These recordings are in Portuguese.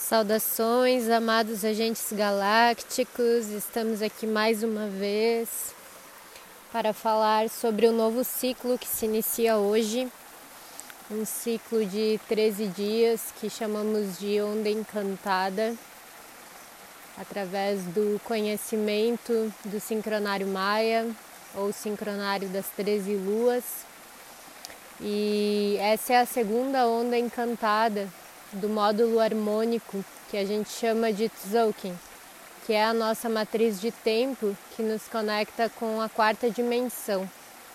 Saudações, amados agentes galácticos, estamos aqui mais uma vez para falar sobre o novo ciclo que se inicia hoje, um ciclo de 13 dias que chamamos de Onda Encantada, através do conhecimento do sincronário Maia, ou sincronário das 13 luas, e essa é a segunda onda encantada do módulo harmônico que a gente chama de Tzolk'in, que é a nossa matriz de tempo que nos conecta com a quarta dimensão.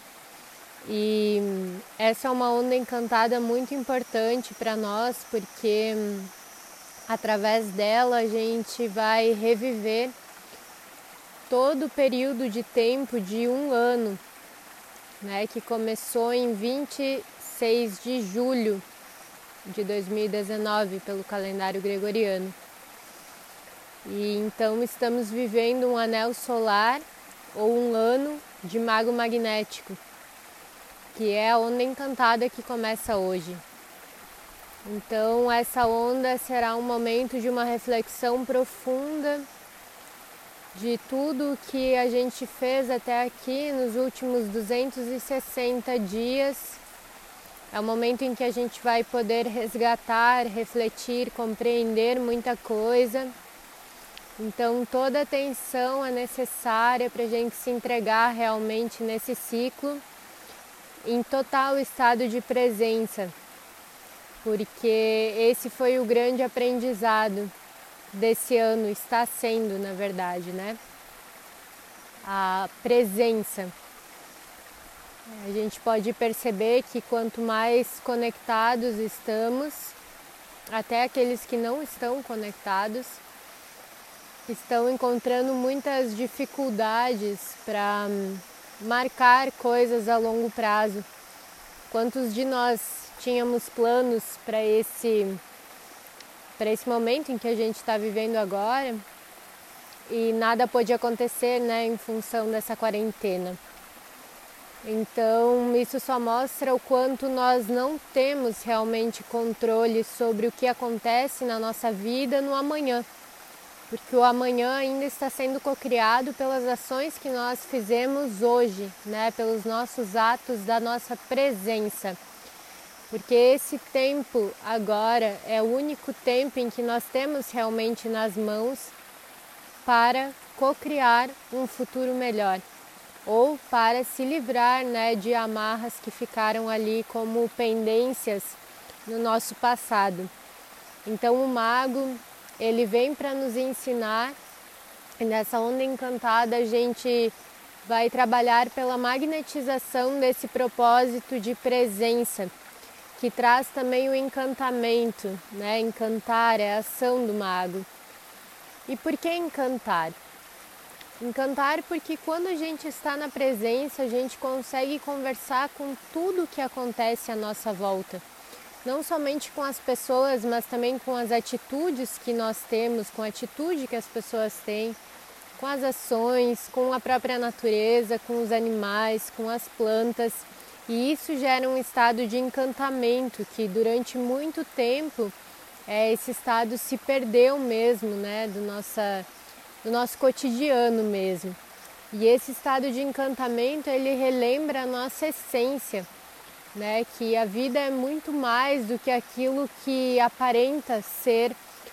E essa é uma onda encantada muito importante para nós, porque através dela a gente vai reviver todo o período de tempo de um ano, né, que começou em 26 de julho de 2019 pelo calendário gregoriano. E então estamos vivendo um anel solar ou um ano de mago magnético, que é a onda encantada que começa hoje. Então essa onda será um momento de uma reflexão profunda de tudo que a gente fez até aqui nos últimos 260 dias. É o momento em que a gente vai poder resgatar, refletir, compreender muita coisa. Então toda atenção é necessária para a gente se entregar realmente nesse ciclo em total estado de presença, porque esse foi o grande aprendizado desse ano, está sendo, na verdade, né? A presença. A gente pode perceber que quanto mais conectados estamos, até aqueles que não estão conectados, estão encontrando muitas dificuldades para marcar coisas a longo prazo. Quantos de nós tínhamos planos para esse momento em que a gente está vivendo agora e nada pôde acontecer, né, em função dessa quarentena? Então, isso só mostra o quanto nós não temos realmente controle sobre o que acontece na nossa vida no amanhã. Porque o amanhã ainda está sendo cocriado pelas ações que nós fizemos hoje, né? Pelos nossos atos da nossa presença. Porque esse tempo agora é o único tempo em que nós temos realmente nas mãos para cocriar um futuro melhor. Ou para se livrar, né, de amarras que ficaram ali como pendências no nosso passado. Então o mago, ele vem para nos ensinar, e nessa onda encantada a gente vai trabalhar pela magnetização desse propósito de presença, que traz também o encantamento, né? Encantar é a ação do mago. E por que encantar? Encantar porque quando a gente está na presença, a gente consegue conversar com tudo o que acontece à nossa volta. Não somente com as pessoas, mas também com as atitudes que nós temos, com a atitude que as pessoas têm, com as ações, com a própria natureza, com os animais, com as plantas. E isso gera um estado de encantamento que durante muito tempo esse estado se perdeu mesmo, né, do nosso cotidiano mesmo. E esse estado de encantamento, ele relembra a nossa essência, né? Que a vida é muito mais do que aquilo que aparenta ser.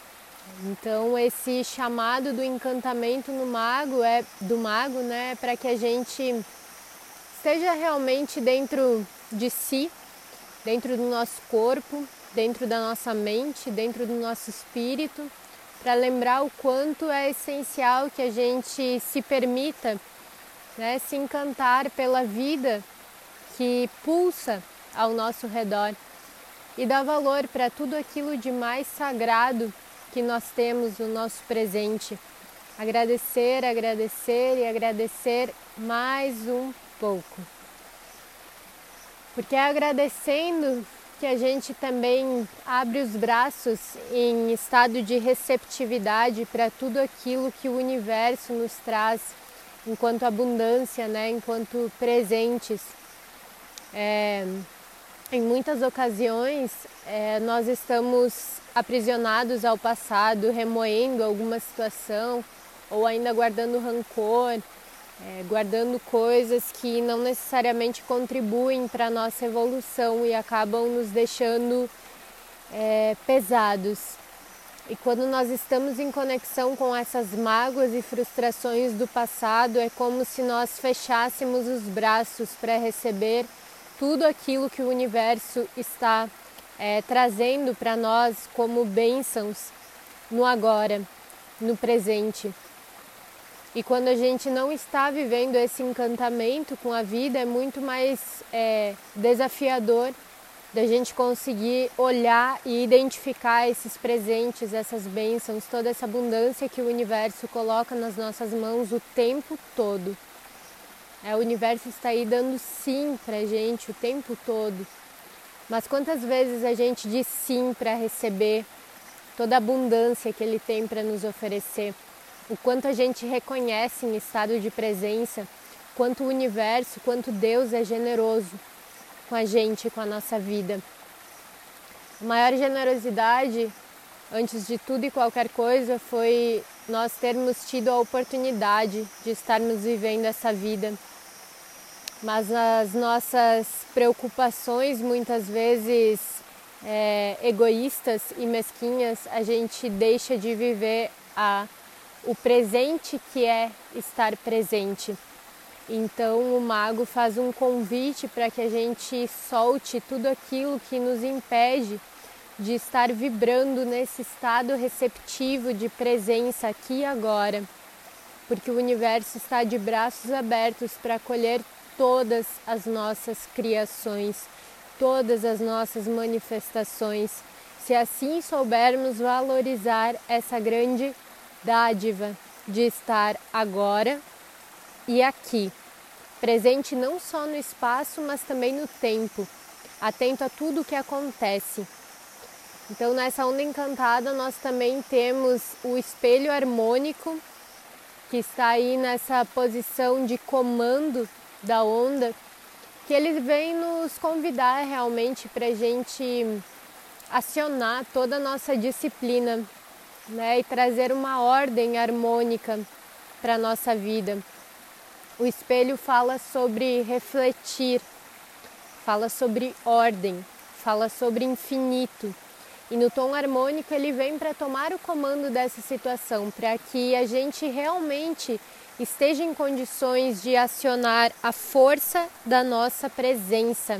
Então esse chamado do encantamento no mago do mago, né, para que a gente esteja realmente dentro de si, dentro do nosso corpo, dentro da nossa mente, dentro do nosso espírito, para lembrar o quanto é essencial que a gente se permita, né, se encantar pela vida que pulsa ao nosso redor e dar valor para tudo aquilo de mais sagrado que nós temos no nosso presente. Agradecer, agradecer e agradecer mais um pouco. Porque é agradecendo que a gente também abre os braços em estado de receptividade para tudo aquilo que o universo nos traz enquanto abundância, né? Enquanto presentes. em muitas ocasiões, nós estamos aprisionados ao passado, remoendo alguma situação ou ainda guardando rancor, guardando coisas que não necessariamente contribuem para a nossa evolução e acabam nos deixando pesados. E quando nós estamos em conexão com essas mágoas e frustrações do passado, é como se nós fechássemos os braços para receber tudo aquilo que o universo está trazendo para nós como bênçãos no agora, no presente. E quando a gente não está vivendo esse encantamento com a vida, é muito mais desafiador da gente conseguir olhar e identificar esses presentes, essas bênçãos, toda essa abundância que o universo coloca nas nossas mãos o tempo todo. O universo está aí dando sim pra gente o tempo todo. Mas quantas vezes a gente diz sim para receber toda a abundância que ele tem para nos oferecer? O quanto a gente reconhece em estado de presença, quanto o universo, quanto Deus é generoso com a gente, com a nossa vida. A maior generosidade, antes de tudo e qualquer coisa, foi nós termos tido a oportunidade de estarmos vivendo essa vida. Mas as nossas preocupações, muitas vezes egoístas e mesquinhas, a gente deixa de viver o presente que é estar presente. Então o mago faz um convite para que a gente solte tudo aquilo que nos impede de estar vibrando nesse estado receptivo de presença aqui e agora. Porque o universo está de braços abertos para acolher todas as nossas criações, todas as nossas manifestações, se assim soubermos valorizar essa grande dádiva de estar agora e aqui, presente não só no espaço, mas também no tempo, atento a tudo o que acontece. Então, nessa onda encantada, nós também temos o espelho harmônico, que está aí nessa posição de comando da onda, que ele vem nos convidar realmente para a gente acionar toda a nossa disciplina, né, e trazer uma ordem harmônica para a nossa vida. O espelho fala sobre refletir, fala sobre ordem, fala sobre infinito. E no tom harmônico ele vem para tomar o comando dessa situação, para que a gente realmente esteja em condições de acionar a força da nossa presença.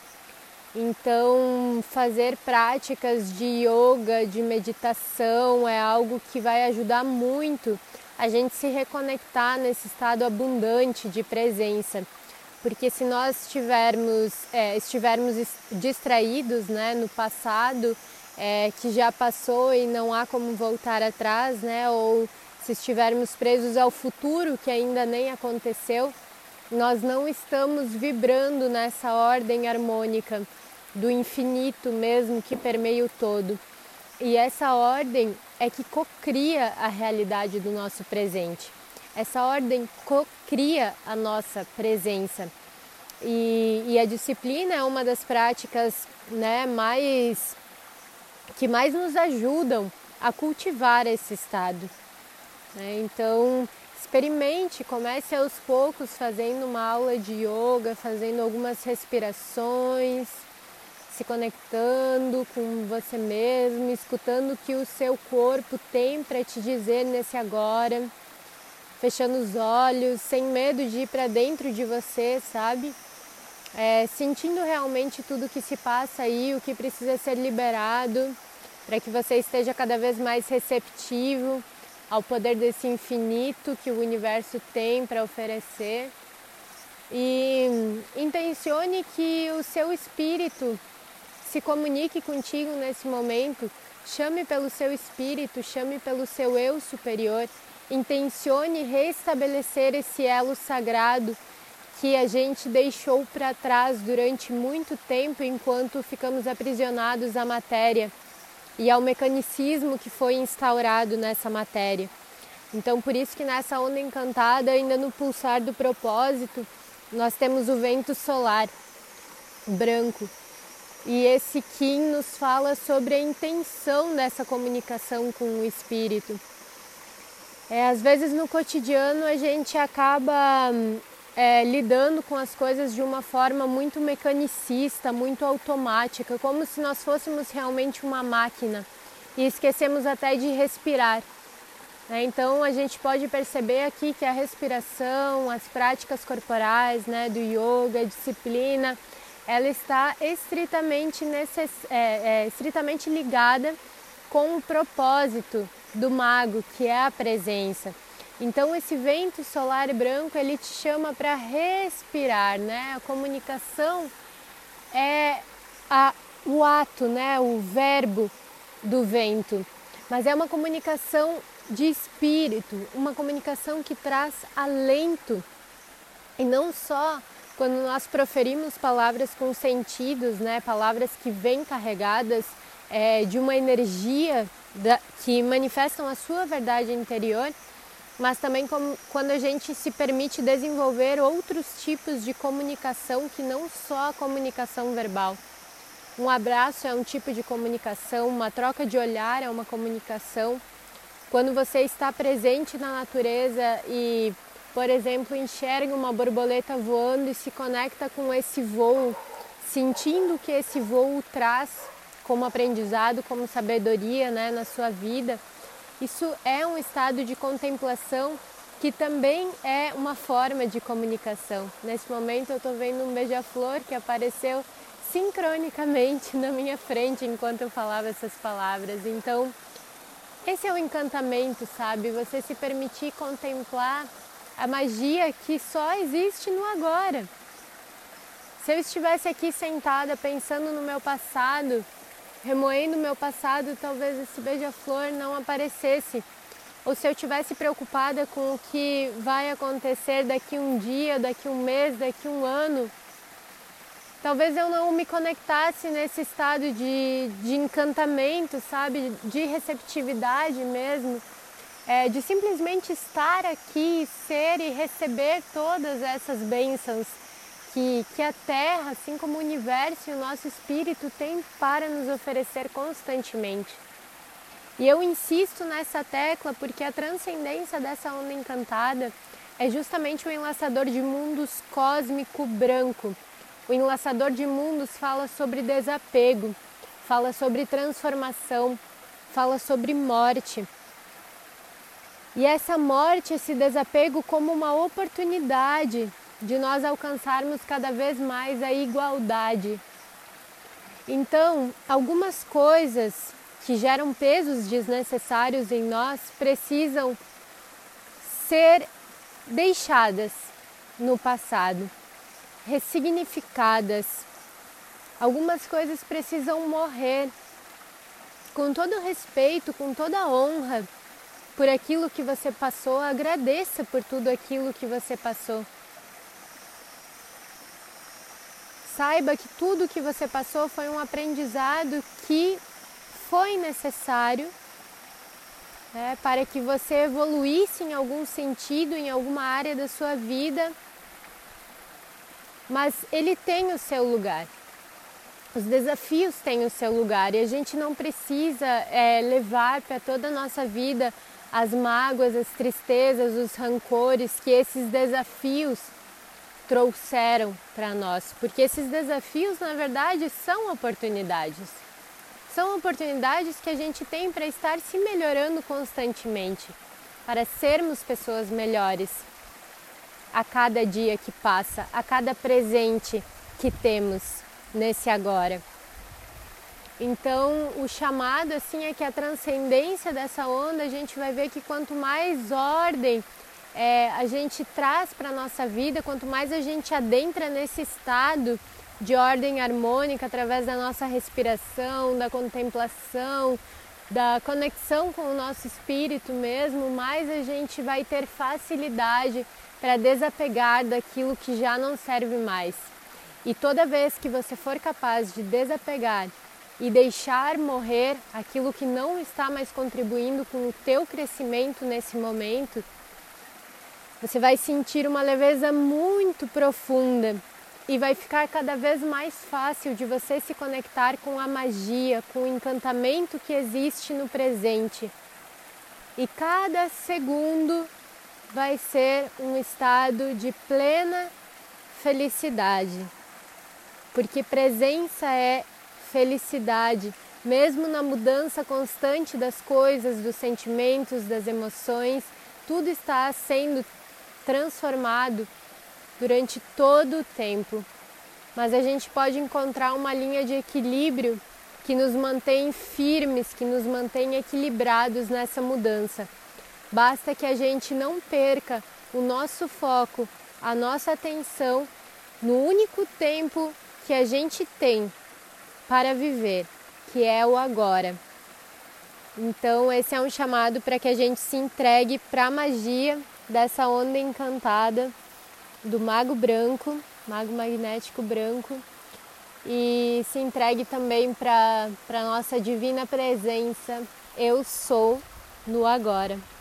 Então, fazer práticas de yoga, de meditação, é algo que vai ajudar muito a gente se reconectar nesse estado abundante de presença. Porque se nós estivermos distraídos, né, no passado, que já passou e não há como voltar atrás, né, ou se estivermos presos ao futuro que ainda nem aconteceu, nós não estamos vibrando nessa ordem harmônica do infinito mesmo que permeia o todo. E essa ordem é que cocria a realidade do nosso presente. Essa ordem cocria a nossa presença. E a disciplina é uma das práticas, né, que mais nos ajudam a cultivar esse estado. Então, experimente, comece aos poucos fazendo uma aula de yoga, fazendo algumas respirações, se conectando com você mesmo, escutando o que o seu corpo tem para te dizer nesse agora, fechando os olhos, sem medo de ir para dentro de você, sabe? Sentindo realmente tudo que se passa aí, o que precisa ser liberado, para que você esteja cada vez mais receptivo ao poder desse infinito que o universo tem para oferecer. E intencione que o seu espírito se comunique contigo nesse momento, chame pelo seu espírito, chame pelo seu eu superior, intencione restabelecer esse elo sagrado que a gente deixou para trás durante muito tempo enquanto ficamos aprisionados à matéria e ao mecanicismo que foi instaurado nessa matéria. Então, por isso que nessa onda encantada, ainda no pulsar do propósito, nós temos o vento solar branco, E esse Kim nos fala sobre a intenção dessa comunicação com o espírito. Às vezes no cotidiano a gente acaba lidando com as coisas de uma forma muito mecanicista, muito automática, como se nós fôssemos realmente uma máquina e esquecemos até de respirar. Então a gente pode perceber aqui que a respiração, as práticas corporais, do yoga, a disciplina, ela está estritamente ligada com o propósito do mago, que é a presença. Então esse vento solar branco, ele te chama para respirar, A comunicação é o ato, o verbo do vento, mas é uma comunicação de espírito, uma comunicação que traz alento, e não só quando nós proferimos palavras com sentidos, palavras que vêm carregadas de uma energia que manifestam a sua verdade interior, mas também quando a gente se permite desenvolver outros tipos de comunicação que não só a comunicação verbal. Um abraço é um tipo de comunicação, uma troca de olhar é uma comunicação. Quando você está presente na natureza e, por exemplo, enxerga uma borboleta voando e se conecta com esse voo, sentindo o que esse voo traz como aprendizado, como sabedoria, na sua vida, isso é um estado de contemplação que também é uma forma de comunicação. Nesse momento eu estou vendo um beija-flor que apareceu sincronicamente na minha frente enquanto eu falava essas palavras. Então, esse é o encantamento, sabe? Você se permitir contemplar a magia que só existe no agora. Se eu estivesse aqui sentada pensando no meu passado, remoendo o meu passado, talvez esse beija-flor não aparecesse. Ou se eu estivesse preocupada com o que vai acontecer daqui um dia, daqui um mês, daqui um ano, talvez eu não me conectasse nesse estado de encantamento, sabe? De receptividade mesmo, de simplesmente estar aqui, ser e receber todas essas bênçãos que a Terra, assim como o universo e o nosso espírito tem para nos oferecer constantemente. E eu insisto nessa tecla porque a transcendência dessa onda encantada é justamente o enlaçador de mundos cósmico branco. O enlaçador de mundos fala sobre desapego, fala sobre transformação, fala sobre morte. E essa morte, esse desapego como uma oportunidade de nós alcançarmos cada vez mais a igualdade. Então, algumas coisas que geram pesos desnecessários em nós precisam ser deixadas no passado, ressignificadas. Algumas coisas precisam morrer, com todo respeito, com toda honra por aquilo que você passou. Agradeça por tudo aquilo que você passou. Saiba que tudo que você passou foi um aprendizado que foi necessário para que você evoluísse em algum sentido, em alguma área da sua vida, mas ele tem o seu lugar. Os desafios têm o seu lugar e a gente não precisa levar para toda a nossa vida as mágoas, as tristezas, os rancores que esses desafios trouxeram para nós, porque esses desafios, na verdade, são oportunidades. São oportunidades que a gente tem para estar se melhorando constantemente, para sermos pessoas melhores a cada dia que passa, a cada presente que temos nesse agora. Então, o chamado assim é que a transcendência dessa onda, a gente vai ver que quanto mais ordem a gente traz para a nossa vida, quanto mais a gente adentra nesse estado de ordem harmônica através da nossa respiração, da contemplação, da conexão com o nosso espírito mesmo, mais a gente vai ter facilidade para desapegar daquilo que já não serve mais. E toda vez que você for capaz de desapegar e deixar morrer aquilo que não está mais contribuindo com o teu crescimento nesse momento, você vai sentir uma leveza muito profunda e vai ficar cada vez mais fácil de você se conectar com a magia, com o encantamento que existe no presente. E cada segundo vai ser um estado de plena felicidade, porque presença é felicidade, mesmo na mudança constante das coisas, dos sentimentos, das emoções, tudo está sendo transformado durante todo o tempo. Mas a gente pode encontrar uma linha de equilíbrio que nos mantém firmes, que nos mantém equilibrados nessa mudança. Basta que a gente não perca o nosso foco, a nossa atenção no único tempo que a gente tem para viver, que é o agora. Então esse é um chamado para que a gente se entregue para a magia dessa onda encantada do mago branco, mago magnético branco, e se entregue também para a nossa divina presença, eu sou no agora.